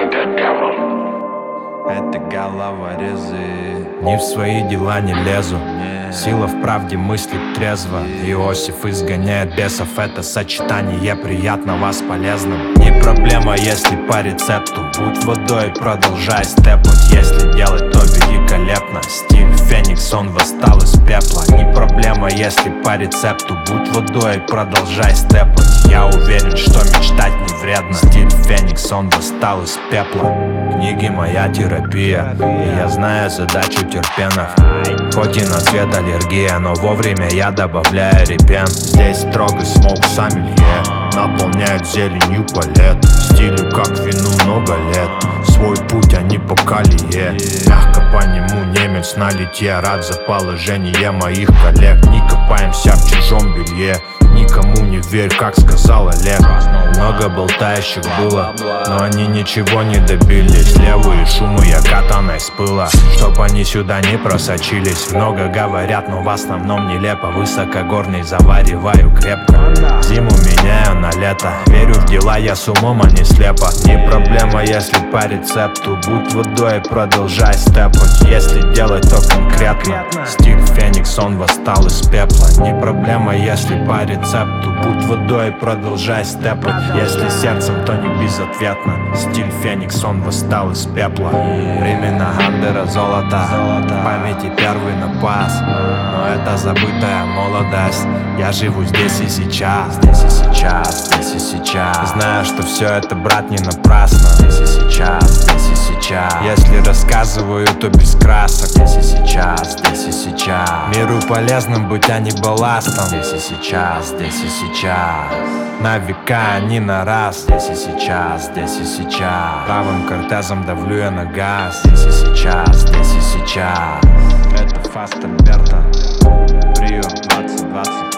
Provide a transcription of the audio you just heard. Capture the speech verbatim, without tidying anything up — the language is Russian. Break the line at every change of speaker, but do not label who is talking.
Это головорезы. Ни в свои дела не лезу. Сила в правде мыслит трезво. Иосиф изгоняет бесов. Это сочетание приятно вас полезным. Не проблема, если по рецепту. Будь водой, продолжай степать. Если делать, то великолепно. Стиль Феникс, он восстал из пепла. Не проблема, если по рецепту. Будь водой, продолжай степать. Я уверен, что мечтать не вредно. Стиль Феникс, он восстал из пепла. Книги моя терапия, и я знаю задачу терпенов. Хоть и на цвет аллергия, но вовремя я добавляю репен. Здесь строго смог сомелье, наполняют зеленью палет. Стилю как вину много лет, свой путь, а не по колее. Мягко по нему немец на литье, рад за положение моих коллег. Не копаемся в чужом белье, никому не верь, как сказал Олег. Много болтающих было, но они ничего не добились. Левые шумы я катаной с пыла, чтоб они сюда не просочились. Много говорят, но в основном нелепо. Высокогорный завариваю крепко, зиму меняю на лето. Верю в дела я с умом, а не слепо. Не проблема, если по рецепту. Будь водой, продолжай степать. Если делать, то конкретно. Стиль Феникс, он восстал из пепла. Не проблема, если по рецепту. Будь водой, продолжай степать. Если сердцем, то не безответно. Стиль Феникс, он восстал из пепла. Времена Гандера золото, памяти первый напас. Но это забытая молодость. Я живу здесь и сейчас, здесь и сейчас, здесь и сейчас. Знаю, что все это, брат, не напрасно. Здесь и сейчас, здесь и сейчас. Если рассказываю, то без красок. Здесь и сейчас, здесь и сейчас. Миру полезным быть, а не балластом. Здесь и сейчас, здесь и сейчас. На века, а не на раз. Здесь и сейчас, здесь и сейчас. Правым кортезом давлю я на газ. Здесь и сейчас, здесь и сейчас. Это Фаст Альберто, Рио двадцать двадцать.